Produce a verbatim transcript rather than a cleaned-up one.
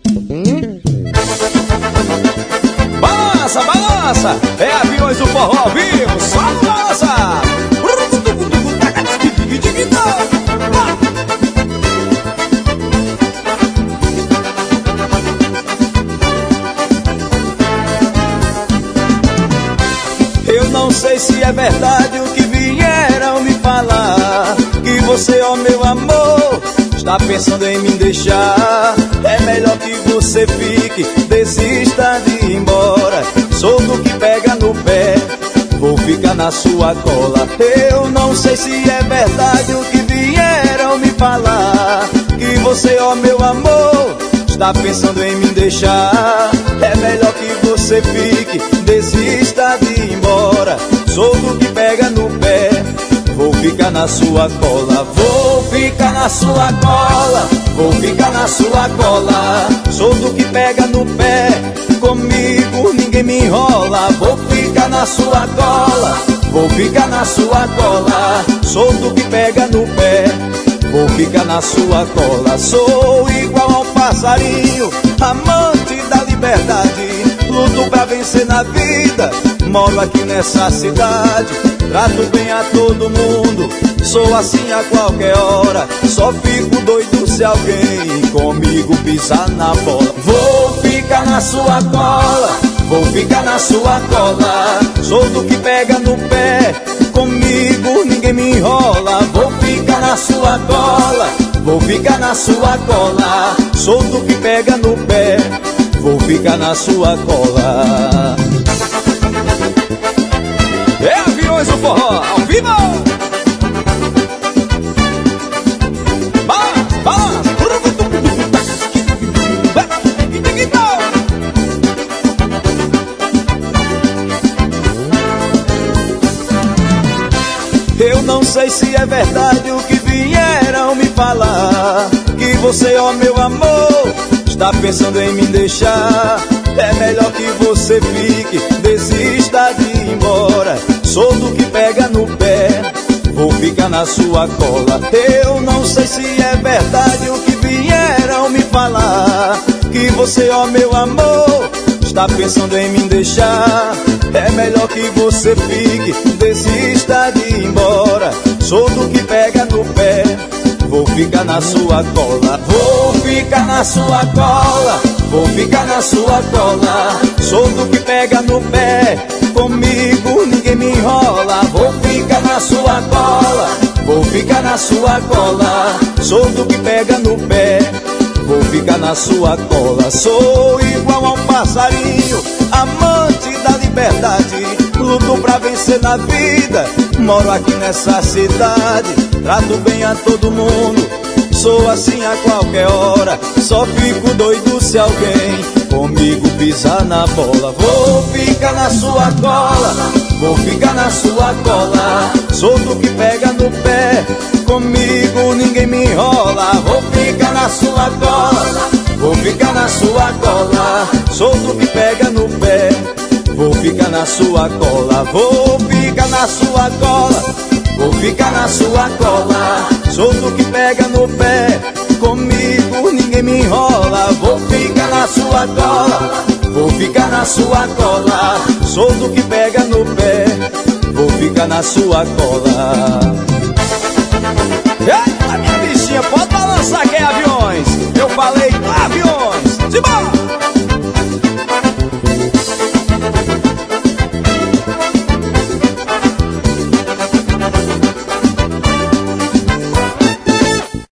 Balança, balança, é Aviões do Forró ao vivo, só no balança. Eu não sei se é verdade o que vieram me falar, que você, ó meu amor, está pensando em me deixar. É melhor que você fique, desista de ir embora. Sou do que pega no pé, vou ficar na sua cola. Eu não sei se é verdade o que vieram me falar, que você, ó meu amor, está pensando em me deixar. É melhor que você fique, desista de ir embora. Sou do que pega no pé, vou ficar na sua cola. Vou ficar na sua cola, vou ficar na sua cola. Sou do que pega no pé, comigo ninguém me enrola. Vou ficar na sua cola, vou ficar na sua cola. Sou do que pega no pé, vou ficar na sua cola. Sou igual a um passarinho, amante da liberdade. Luto pra vencer na vida, moro aqui nessa cidade. Trato bem a todo mundo, sou assim a qualquer hora. Só fico doido se alguém comigo pisar na bola. Vou ficar na sua cola, vou ficar na sua cola. Sou do que pega no pé, comigo ninguém me enrola. Vou ficar na sua cola, vou ficar na sua cola. Sou do que pega no pé, vou ficar na sua cola. É Aviões do Forró, ao vivo! Balança, balança! Eu não sei se é verdade o que vieram me falar, que você, ó meu amor, está pensando em me deixar. É melhor que você fique, desista de ir embora. Sou do que pega no pé, vou ficar na sua cola. Eu não sei se é verdade o que vieram me falar, que você, ó meu amor, está pensando em me deixar. É melhor que você fique, desista de ir embora. Sou do que pega no pé, vou ficar na sua cola. Vou ficar na sua cola, vou ficar na sua cola. Sou do que pega no pé, comigo ninguém me enrola. Vou ficar na sua cola, vou ficar na sua cola. Sou do que pega no pé, vou ficar na sua cola. Sou igual a um passarinho, amante da liberdade. Luto pra vencer na vida, moro aqui nessa cidade. Trato bem a todo mundo, sou assim a qualquer hora. Só fico doido se alguém comigo pisar na bola. Vou ficar na sua cola, vou ficar na sua cola. Sou do que pega no pé, comigo ninguém me enrola. Vou ficar na sua cola, vou ficar na sua cola. Sou do que pega no pé, vou ficar na sua cola. Vou ficar na sua cola, vou ficar na sua cola. Sou do que pega no pé, comigo ninguém me enrola. Vou ficar na sua cola, vou ficar na sua cola. Sou do que pega no pé, vou ficar na sua cola. Eita, minha bichinha, pode balançar que é Aviões. Eu falei Aviões. Simbora!